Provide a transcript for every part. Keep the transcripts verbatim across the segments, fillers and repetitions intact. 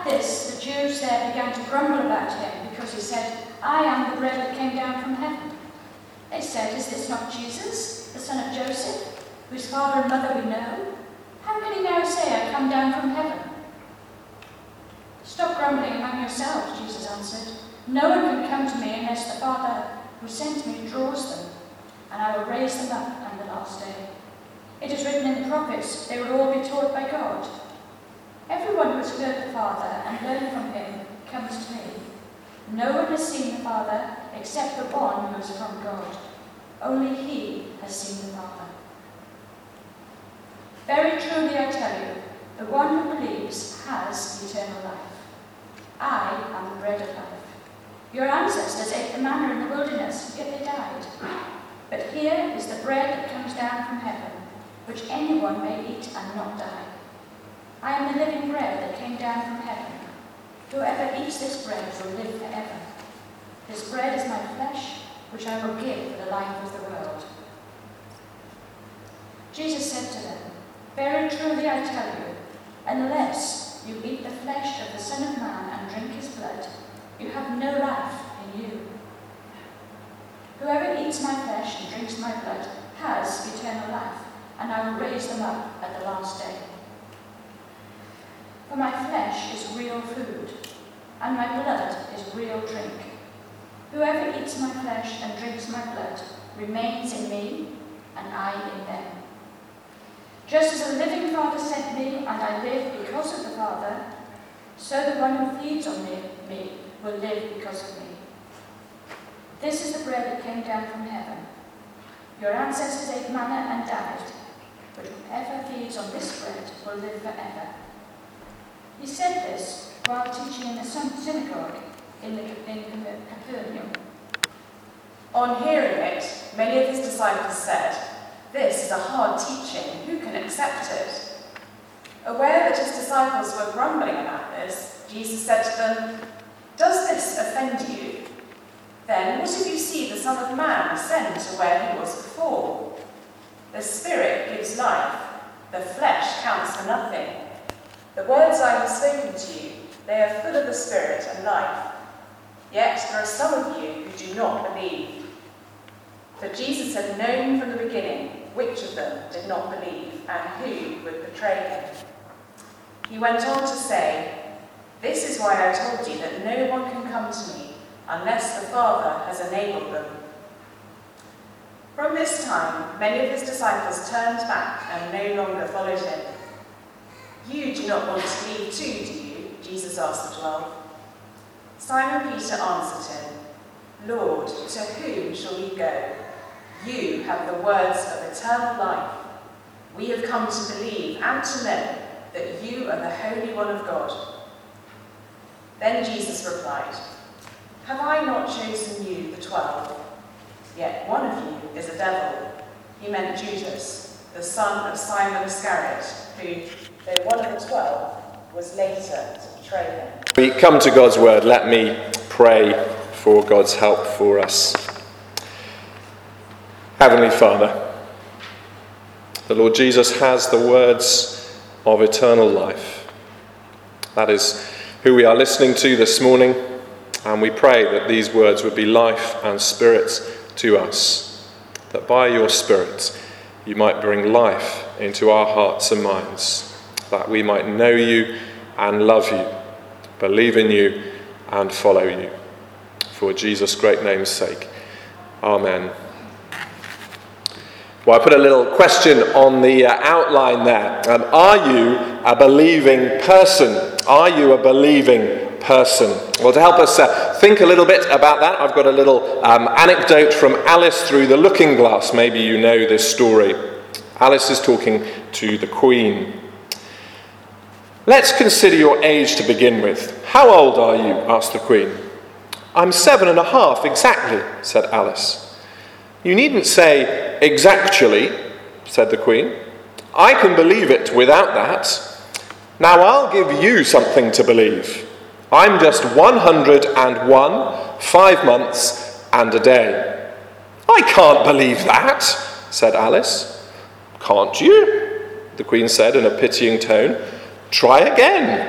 this, the Jews there began to grumble about him because he said, "I am the bread that came down from heaven." They said, "Is this not Jesus, the son of Joseph, whose father and mother we know? How can he now say, 'I come down from heaven'?" "Stop grumbling among yourselves," Jesus answered. "No one can come to me unless the Father who sent me draws them, and I will raise them up on the last day. It is written in the prophets, they will all be taught by God. Everyone who has heard the Father and learned from him comes to me. No one has seen the Father except the one who is from God. Only he has seen the Father. Very truly I tell you, the one who believes has eternal life. I am the bread of life. Your ancestors ate the manna in the wilderness, yet they died. But here is the bread that comes down from heaven, which anyone may eat and not die. I am the living bread that came down from heaven. Whoever eats this bread will live forever. This bread is my flesh, which I will give for the life of the world." Jesus said to them, "Very truly I tell you, unless you eat the flesh of the Son of Man and drink his blood, you have no life in you. Whoever eats my flesh and drinks my blood has eternal life, and I will raise them up at the last day. For my flesh is real food, and my blood is real drink. Whoever eats my flesh and drinks my blood remains in me, and I in them. Just as the living Father sent me, and I live because of the Father, so the one who feeds on me, me will live because of me. This is the bread that came down from heaven. Your ancestors ate manna and died, but whoever feeds on this bread will live forever." He said this while teaching in the synagogue in, the, in Capernaum. On hearing it, many of his disciples said, "This is a hard teaching. Who can accept it?" Aware that his disciples were grumbling about this, Jesus said to them, "Does this offend you? Then what if you see the Son of Man ascend to where he was before? The Spirit gives life, the flesh counts for nothing. The words I have spoken to you, they are full of the Spirit and life. Yet there are some of you who do not believe." For Jesus had known from the beginning which of them did not believe and who would betray him. He went on to say, "This is why I told you that no one can come to me unless the Father has enabled them." From this time, many of his disciples turned back and no longer followed him. "You do not want to leave too, do you?" Jesus asked the twelve. Simon Peter answered him, "Lord, to whom shall we go? You have the words of eternal life. We have come to believe and to know that you are the Holy One of God." Then Jesus replied, "Have I not chosen you, the twelve? Yet one of you is a devil." He meant Judas, the son of Simon Iscariot, who, though one of the twelve, was later to betray him. We come to God's word. Let me pray for God's help for us. Heavenly Father, the Lord Jesus has the words of eternal life. That is who we are listening to this morning, and we pray that these words would be life and spirit to us, that by your Spirit you might bring life into our hearts and minds, that we might know you and love you, believe in you and follow you. For Jesus' great name's sake. Amen. Well, I put a little question on the uh, outline there. Um, are you a believing person? Are you a believing person? Well, to help us uh, think a little bit about that, I've got a little um, anecdote from Alice Through the Looking Glass. Maybe you know this story. Alice is talking to the Queen. "Let's consider your age to begin with. How old are you?" asked the Queen. "I'm seven and a half exactly," said Alice. "You needn't say exactly," said the Queen. "I can believe it without that. Now I'll give you something to believe. I'm just one hundred and one, five months and a day." "I can't believe that," said Alice. "Can't you?" the Queen said in a pitying tone. "Try again."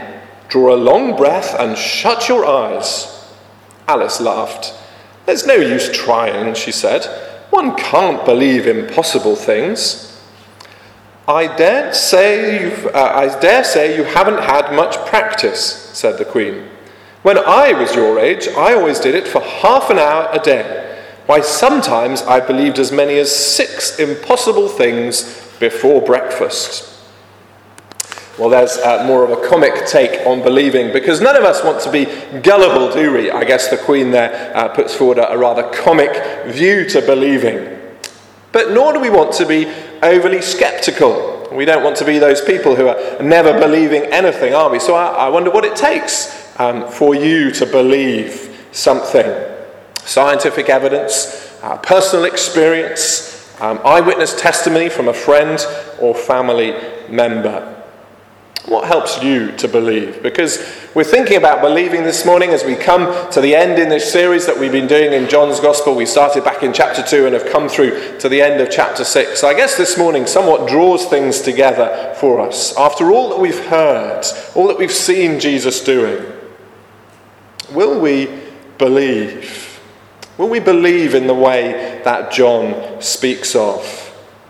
Draw a long breath and shut your eyes." Alice laughed. "There's no use trying," she said. "One can't believe impossible things." I dare say you've, uh, I dare say you haven't had much practice," said the Queen. "When I was your age, I always did it for half an hour a day. Why, sometimes I believed as many as six impossible things before breakfast." Well, there's uh, more of a comic take on believing, because none of us want to be gullible, do we? I guess the Queen there uh, puts forward a, a rather comic view to believing. But nor do we want to be overly sceptical. We don't want to be those people who are never believing anything, are we? So I, I wonder what it takes um, for you to believe something. Scientific evidence, uh, personal experience, um, eyewitness testimony from a friend or family member. What helps you to believe? Because we're thinking about believing this morning as we come to the end in this series that we've been doing in John's Gospel. We started back in chapter two and have come through to the end of chapter six. So I guess this morning somewhat draws things together for us. After all that we've heard, all that we've seen Jesus doing, will we believe? Will we believe in the way that John speaks of?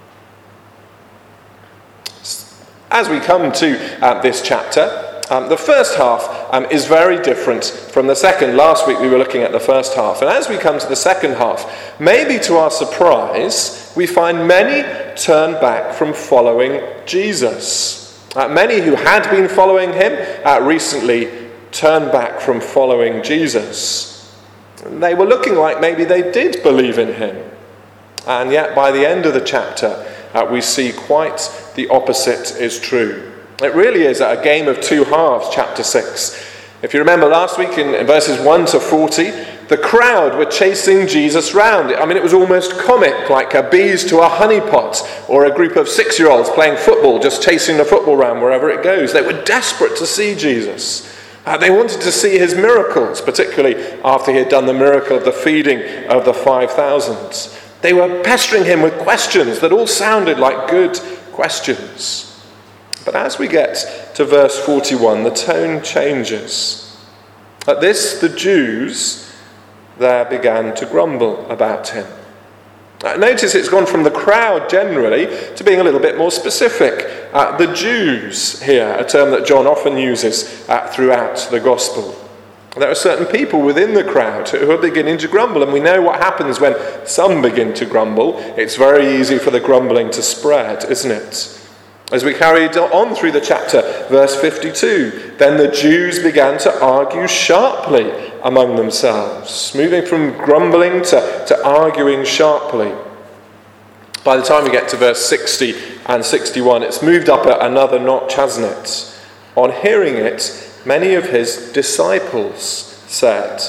As we come to uh, this chapter, um, the first half um, is very different from the second. Last week we were looking at the first half. And as we come to the second half, maybe to our surprise, we find many turn back from following Jesus. Uh, many who had been following him uh, recently turned back from following Jesus. They were looking like maybe they did believe in him. And yet by the end of the chapter, Uh, we see quite the opposite is true. It really is a game of two halves, chapter six. If you remember last week in, in verses one to forty, the crowd were chasing Jesus round. I mean, it was almost comic, like a bees to a honeypot, or a group of six-year-olds playing football, just chasing the football round wherever it goes. They were desperate to see Jesus. Uh, they wanted to see his miracles, particularly after he had done the miracle of the feeding of the five thousand. They were pestering him with questions that all sounded like good questions. But as we get to verse forty-one, the tone changes. At this, the Jews there began to grumble about him. Uh, notice it's gone from the crowd generally to being a little bit more specific. Uh, the Jews here, a term that John often uses uh, throughout the Gospel. There are certain people within the crowd who are beginning to grumble, and we know what happens when some begin to grumble. It's very easy for the grumbling to spread, isn't it? As we carried on through the chapter, verse fifty-two, then the Jews began to argue sharply among themselves, moving from grumbling to, to arguing sharply. By the time we get to verse sixty and sixty-one, it's moved up another notch, hasn't it? On hearing it, many of his disciples said,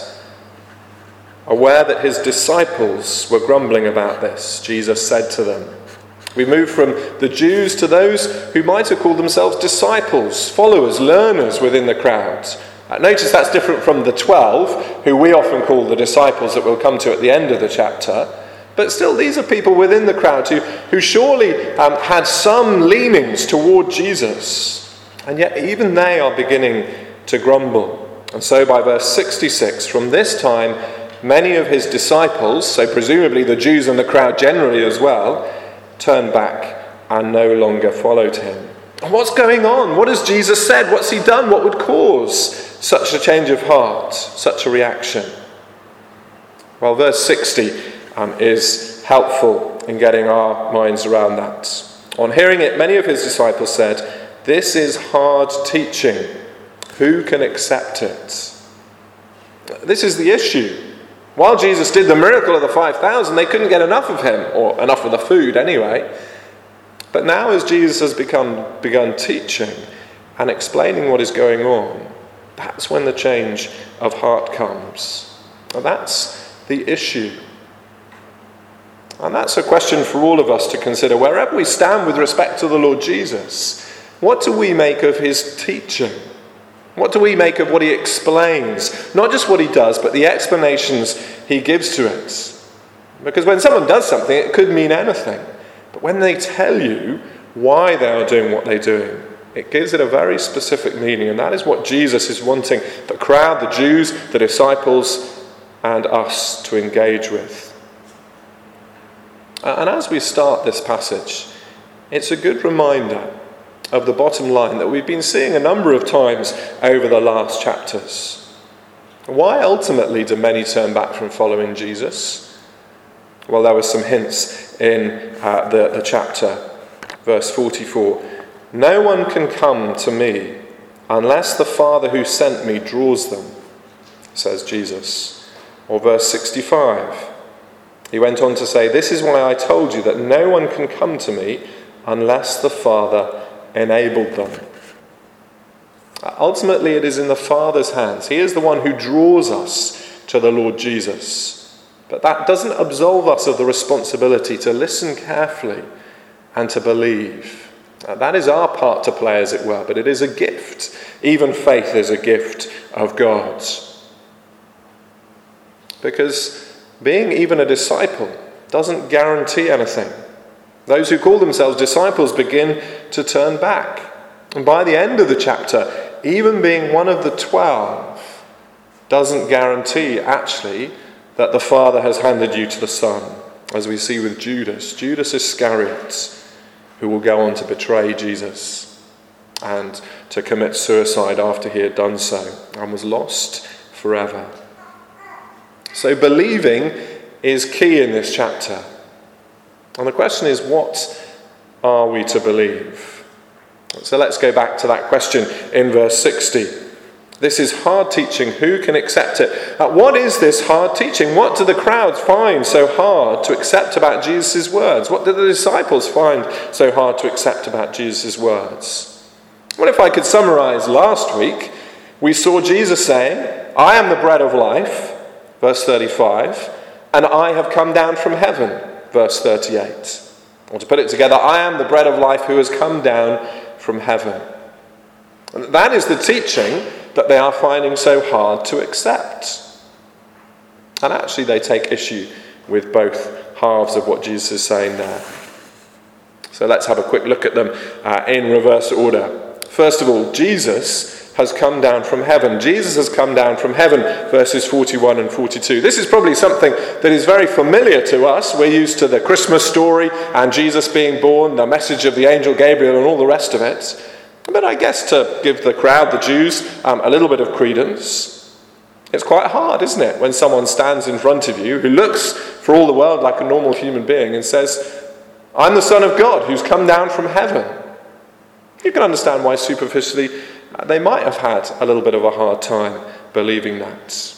aware that his disciples were grumbling about this, Jesus said to them. We move from the Jews to those who might have called themselves disciples, followers, learners within the crowd. Uh, notice that's different from the twelve, who we often call the disciples that we'll come to at the end of the chapter. But still, these are people within the crowd who, who surely um, had some leanings toward Jesus. And yet even they are beginning to grumble. And so by verse sixty-six, from this time, many of his disciples, so presumably the Jews and the crowd generally as well, turned back and no longer followed him. And what's going on? What has Jesus said? What's he done? What would cause such a change of heart, such a reaction? Well, verse sixty um, is helpful in getting our minds around that. On hearing it, many of his disciples said, "This is hard teaching. Who can accept it?" This is the issue. While Jesus did the miracle of the five thousand, they couldn't get enough of him, or enough of the food anyway. But now as Jesus has become, begun teaching and explaining what is going on, that's when the change of heart comes. And that's the issue. And that's a question for all of us to consider. Wherever we stand with respect to the Lord Jesus, what do we make of his teaching? What do we make of what he explains? Not just what he does, but the explanations he gives to it. Because when someone does something, it could mean anything. But when they tell you why they are doing what they're doing, it gives it a very specific meaning, and that is what Jesus is wanting the crowd, the Jews, the disciples, and us to engage with. And as we start this passage, it's a good reminder of the bottom line that we've been seeing a number of times over the last chapters. Why ultimately do many turn back from following Jesus? Well, there were some hints in uh, the, the chapter. Verse forty-four, "No one can come to me unless the Father who sent me draws them," says Jesus. Or verse sixty-five, he went on to say, "This is why I told you that no one can come to me unless the Father enabled them." Ultimately, it is in the Father's hands. He is the one who draws us to the Lord Jesus. But that doesn't absolve us of the responsibility to listen carefully and to believe. Uh, that is our part to play, as it were, but it is a gift. Even faith is a gift of God. Because being even a disciple doesn't guarantee anything. Those who call themselves disciples begin to turn back. And by the end of the chapter, even being one of the twelve doesn't guarantee, actually, that the Father has handed you to the Son, as we see with Judas. Judas Iscariot, who will go on to betray Jesus and to commit suicide after he had done so and was lost forever. So believing is key in this chapter. And the question is, what are we to believe? So let's go back to that question in verse sixty. This is hard teaching. Who can accept it? Uh, what is this hard teaching? What do the crowds find so hard to accept about Jesus' words? What do the disciples find so hard to accept about Jesus' words? Well, if I could summarize last week, we saw Jesus saying, "I am the bread of life," verse thirty-five, "and I have come down from heaven," verse thirty-eight. Or to put it together, "I am the bread of life who has come down from heaven." And that is the teaching that they are finding so hard to accept. And actually they take issue with both halves of what Jesus is saying there. So let's have a quick look at them uh, in reverse order. First of all, Jesus has come down from heaven. Jesus has come down from heaven, verses forty-one and forty-two. This is probably something that is very familiar to us. We're used to the Christmas story and Jesus being born, the message of the angel Gabriel and all the rest of it. But I guess to give the crowd, the Jews, um, a little bit of credence, it's quite hard, isn't it, when someone stands in front of you who looks for all the world like a normal human being and says, "I'm the Son of God who's come down from heaven." You can understand why superficially they might have had a little bit of a hard time believing that.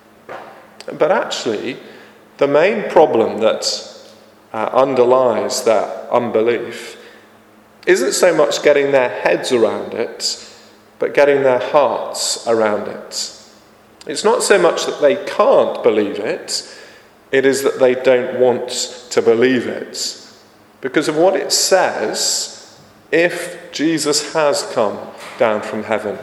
But actually, the main problem that uh, underlies that unbelief isn't so much getting their heads around it, but getting their hearts around it. It's not so much that they can't believe it, it is that they don't want to believe it. Because of what it says, if Jesus has come down from heaven.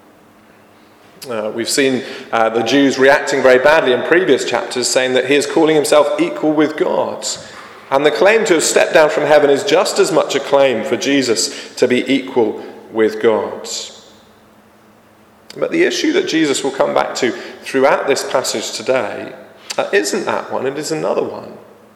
Uh, we've seen uh, the Jews reacting very badly in previous chapters, saying that he is calling himself equal with God. And the claim to have stepped down from heaven is just as much a claim for Jesus to be equal with God. But the issue that Jesus will come back to throughout this passage today uh, isn't that one, it is another one.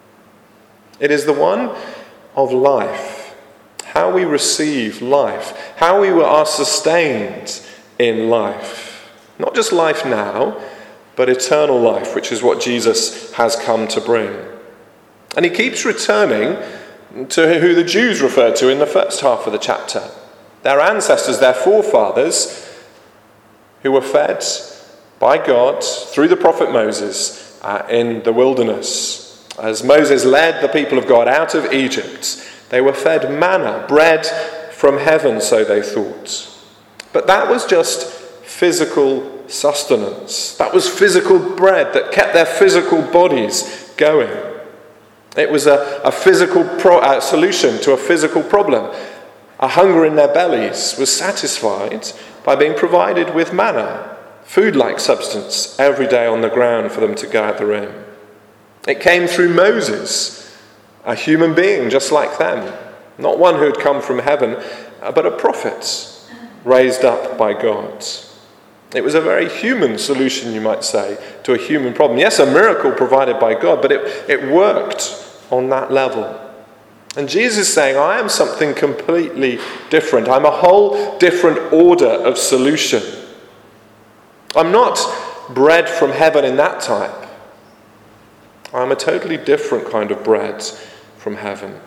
It is the one of life, how we receive life, how we are sustained in life. Not just life now, but eternal life, which is what Jesus has come to bring. And he keeps returning to who the Jews referred to in the first half of the chapter. Their ancestors, their forefathers, who were fed by God through the prophet Moses uh, in the wilderness. As Moses led the people of God out of Egypt, they were fed manna, bread from heaven, so they thought. But that was just physical sustenance. That was physical bread that kept their physical bodies going. It was a, a physical pro, uh, solution to a physical problem. A hunger in their bellies was satisfied by being provided with manna, food-like substance, every day on the ground for them to gather in. It came through Moses, a human being just like them, not one who had come from heaven, but a prophet raised up by God. It was a very human solution, you might say, to a human problem. Yes, a miracle provided by God, but it, it worked on that level. And Jesus is saying, I am something completely different. I'm a whole different order of solution. I'm not bread from heaven in that type. I'm a totally different kind of bread from heaven.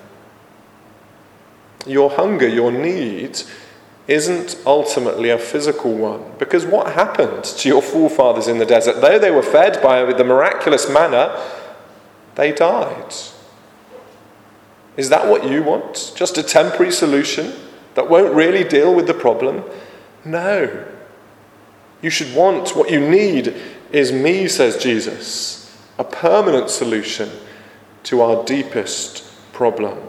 Your hunger, your need, isn't ultimately a physical one. Because what happened to your forefathers in the desert? Though they were fed by the miraculous manna, they died. Is that what you want? Just a temporary solution that won't really deal with the problem? No. You should want, what you need is me, says Jesus, a permanent solution to our deepest problem.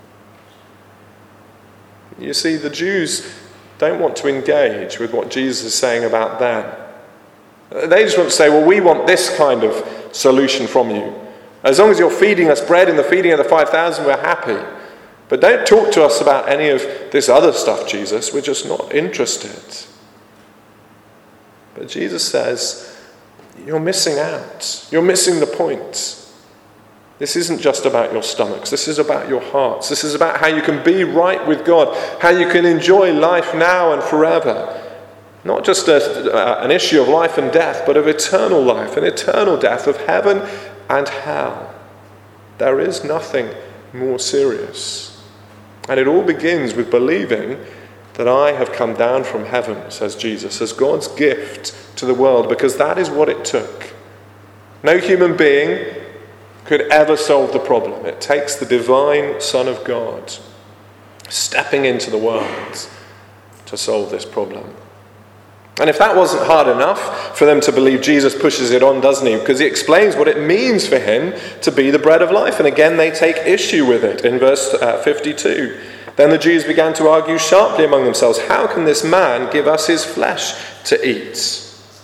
You see, the Jews don't want to engage with what Jesus is saying about them. They just want to say, well, we want this kind of solution from you. As long as you're feeding us bread in the feeding of the five thousand, we're happy. But don't talk to us about any of this other stuff, Jesus. We're just not interested. But Jesus says, you're missing out. You're missing the point. This isn't just about your stomachs. This is about your hearts. This is about how you can be right with God, how you can enjoy life now and forever. Not just a, uh, an issue of life and death, but of eternal life, an eternal death of heaven and hell. There is nothing more serious. And it all begins with believing that I have come down from heaven, says Jesus, as God's gift to the world, because that is what it took. No human being could ever solve the problem. It takes the divine Son of God stepping into the world to solve this problem. And if that wasn't hard enough for them to believe, Jesus pushes it on, doesn't he? Because he explains what it means for him to be the bread of life. And again, they take issue with it in verse uh, fifty-two. Then the Jews began to argue sharply among themselves, how can this man give us his flesh to eat?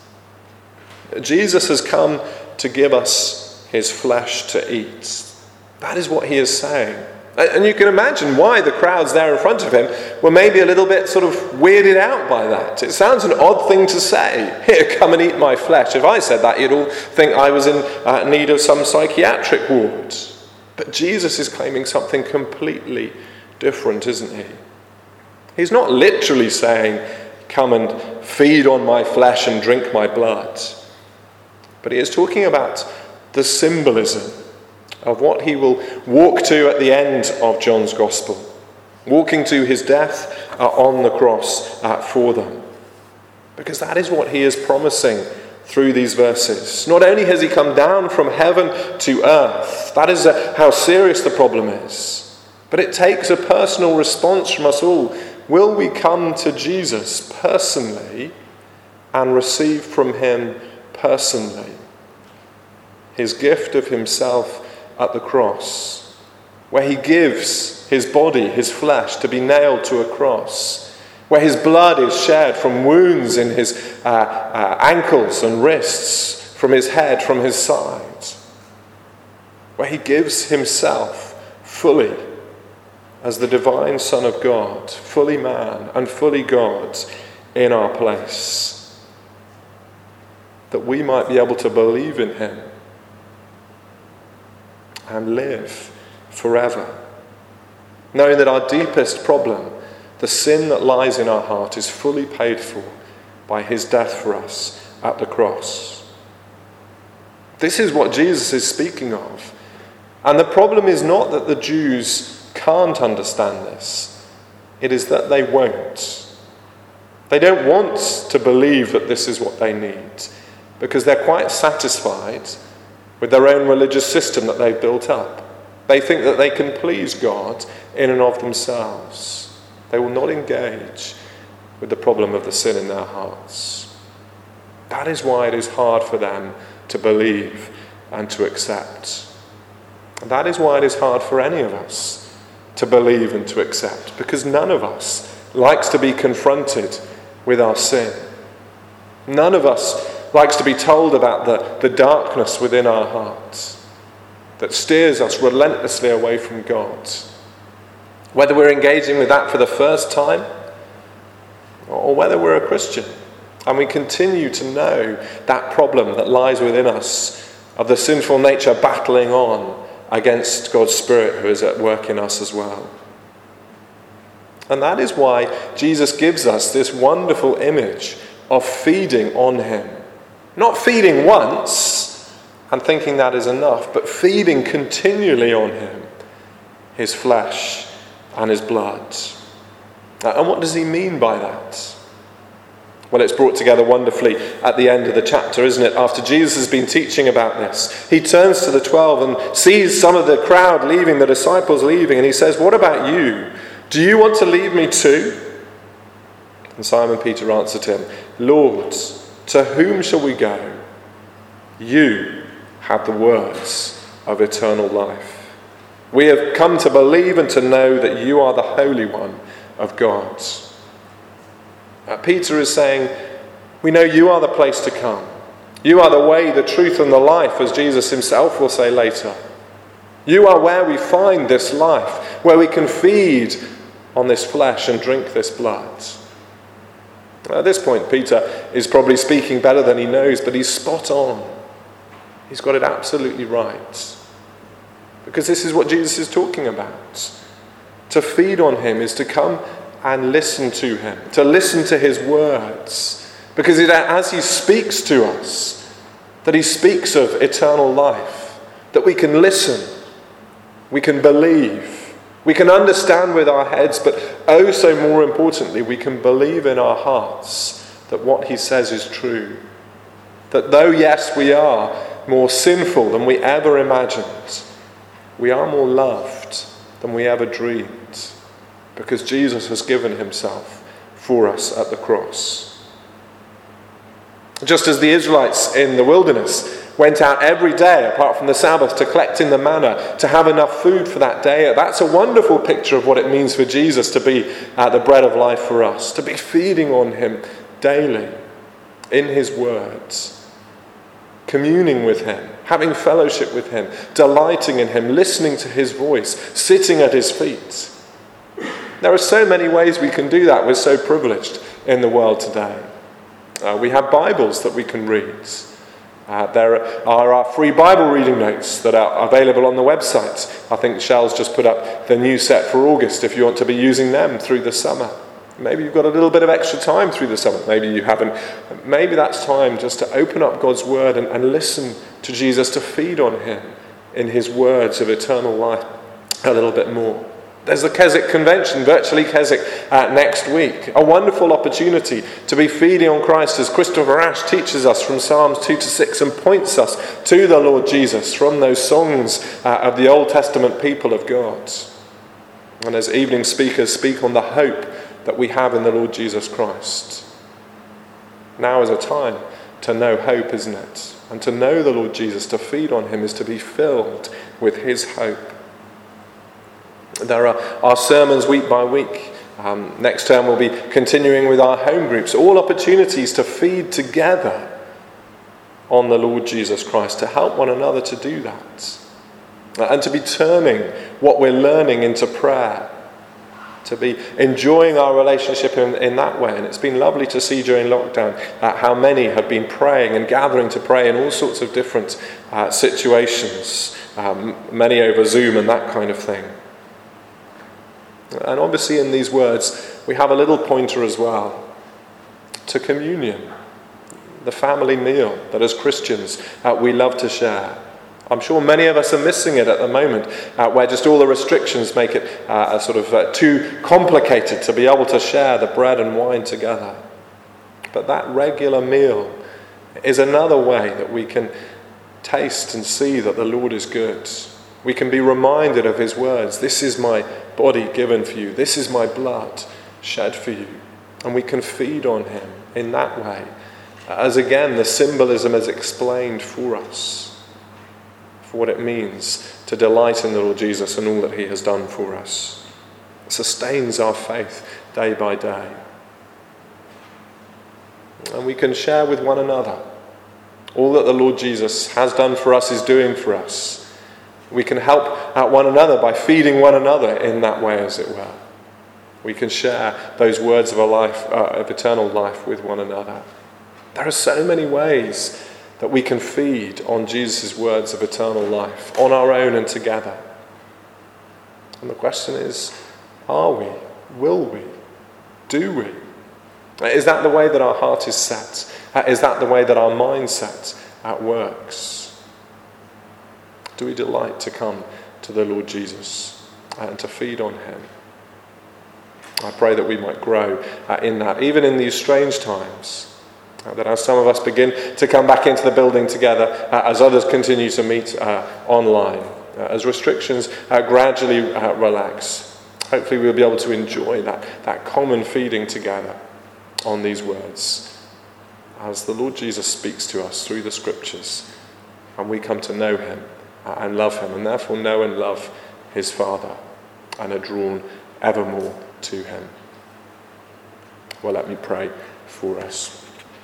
Jesus has come to give us his flesh to eat. That is what he is saying. And you can imagine why the crowds there in front of him were maybe a little bit sort of weirded out by that. It sounds an odd thing to say. Here, come and eat my flesh. If I said that, you'd all think I was in uh, need of some psychiatric ward. But Jesus is claiming something completely different, isn't he? He's not literally saying, come and feed on my flesh and drink my blood. But he is talking about the symbolism of what he will walk to at the end of John's Gospel, walking to his death uh, on the cross uh, for them. Because that is what he is promising through these verses. Not only has he come down from heaven to earth, that is uh, how serious the problem is, but it takes a personal response from us all. Will we come to Jesus personally and receive from him personally his gift of himself at the cross, where he gives his body, his flesh, to be nailed to a cross, where his blood is shed from wounds in his uh, uh, ankles and wrists, from his head, from his side, where he gives himself fully as the divine Son of God, fully man and fully God in our place, that we might be able to believe in him and live forever, knowing that our deepest problem, the sin that lies in our heart, is fully paid for by his death for us at the cross. This is what Jesus is speaking of. And the problem is not that the Jews can't understand this. It is that they won't. They don't want to believe that this is what they need, because they're quite satisfied with their own religious system that they've built up. They think that they can please God in and of themselves. They will not engage with the problem of the sin in their hearts. That is why it is hard for them to believe and to accept. And that is why it is hard for any of us to believe and to accept, because none of us likes to be confronted with our sin. None of us likes to be told about the, the darkness within our hearts that steers us relentlessly away from God. Whether we're engaging with that for the first time, or whether we're a Christian, and we continue to know that problem that lies within us of the sinful nature battling on against God's Spirit who is at work in us as well. And that is why Jesus gives us this wonderful image of feeding on him. Not feeding once and thinking that is enough, but feeding continually on him, his flesh and his blood. And what does he mean by that? Well, it's brought together wonderfully at the end of the chapter, isn't it? After Jesus has been teaching about this, he turns to the twelve and sees some of the crowd leaving, the disciples leaving, and he says, "What about you? Do you want to leave me too?" And Simon Peter answered him, "Lord, to whom shall we go? You have the words of eternal life. We have come to believe and to know that you are the Holy One of God." Uh, Peter is saying, we know you are the place to come. You are the way, the truth, and the life, as Jesus himself will say later. You are where we find this life, where we can feed on this flesh and drink this blood. At this point, Peter is probably speaking better than he knows, but he's spot on. He's got it absolutely right. Because this is what Jesus is talking about. To feed on him is to come and listen to him, to listen to his words. Because it, as he speaks to us, that he speaks of eternal life, that we can listen, we can believe, we can understand with our heads, but oh so more importantly, we can believe in our hearts that what he says is true. That though, yes, we are more sinful than we ever imagined, we are more loved than we ever dreamed. Because Jesus has given himself for us at the cross. Just as the Israelites in the wilderness went out every day, apart from the Sabbath, to collect in the manna, to have enough food for that day, that's a wonderful picture of what it means for Jesus to be uh, the bread of life for us, to be feeding on him daily in his words, communing with him, having fellowship with him, delighting in him, listening to his voice, sitting at his feet. There are so many ways we can do that. We're so privileged in the world today. Uh, we have Bibles that we can read. Uh, there are our free Bible reading notes that are available on the website. I think Shell's just put up the new set for August if you want to be using them through the summer. Maybe you've got a little bit of extra time through the summer. Maybe you haven't. Maybe that's time just to open up God's word and, and listen to Jesus, to feed on him in his words of eternal life a little bit more. There's the Keswick Convention, virtually Keswick, uh, next week. A wonderful opportunity to be feeding on Christ as Christopher Ash teaches us from Psalms two to six and points us to the Lord Jesus from those songs uh, of the Old Testament people of God. And as evening speakers speak on the hope that we have in the Lord Jesus Christ. Now is a time to know hope, isn't it? And to know the Lord Jesus, to feed on him, is to be filled with his hope. There are our sermons week by week. Um, next term we'll be continuing with our home groups. All opportunities to feed together on the Lord Jesus Christ, to help one another to do that. And to be turning what we're learning into prayer. To be enjoying our relationship in, in that way. And it's been lovely to see during lockdown uh, how many have been praying and gathering to pray in all sorts of different uh, situations. Um, many over Zoom and that kind of thing. And obviously in these words, we have a little pointer as well to communion, the family meal that as Christians uh, we love to share. I'm sure many of us are missing it at the moment, uh, where just all the restrictions make it uh, sort of uh, too complicated to be able to share the bread and wine together. But that regular meal is another way that we can taste and see that the Lord is good. We can be reminded of his words. This is my body given for you. This is my blood shed for you. And we can feed on him in that way. As again, the symbolism is explained for us. For what it means to delight in the Lord Jesus and all that he has done for us. It sustains our faith day by day. And we can share with one another all that the Lord Jesus has done for us, is doing for us. We can help out one another by feeding one another in that way, as it were. We can share those words of a life, uh, of eternal life with one another. There are so many ways that we can feed on Jesus' words of eternal life, on our own and together. And the question is, are we? Will we? Do we? Is that the way that our heart is set? Is that the way that our mindset works? Do we delight to come to the Lord Jesus and to feed on him? I pray that we might grow in that, even in these strange times. That as some of us begin to come back into the building together, uh, as others continue to meet uh, online, uh, as restrictions uh, gradually uh, relax, hopefully we'll be able to enjoy that, that common feeding together on these words as the Lord Jesus speaks to us through the scriptures, and we come to know him uh, and love him, and therefore know and love his Father, and are drawn evermore to him. Well, let me pray for us.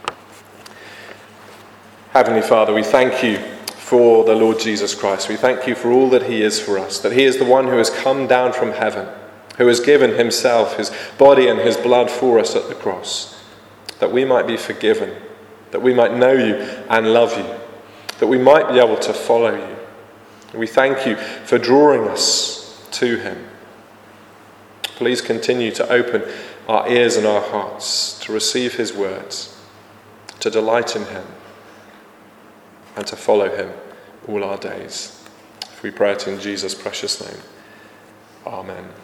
Heavenly Father, we thank you for the Lord Jesus Christ. We thank you for all that he is for us, that he is the one who has come down from heaven, who has given himself, his body and his blood for us at the cross, that we might be forgiven, that we might know you and love you, that we might be able to follow you. We thank you for drawing us to him. Please continue to open our ears and our hearts to receive his words, to delight in him, and to follow him all our days. If we pray it in Jesus' precious name. Amen.